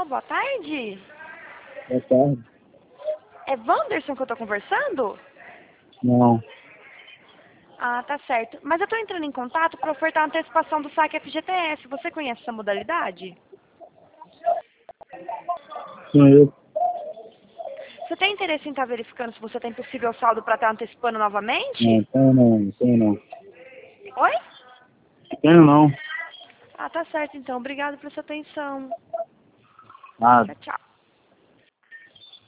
boa tarde. Boa tarde. É Wanderson que eu tô conversando? Não. Ah, tá certo. Mas eu tô entrando em contato para ofertar a antecipação do saque FGTS. Você conhece essa modalidade? Conheço. Você tem interesse em estar verificando se você tem possível saldo para estar antecipando Não, novamente? tenho não. Não tenho não. Oi? Tenho não. Ah, tá certo então. Obrigada pela sua atenção. Nada. Tchau, tchau.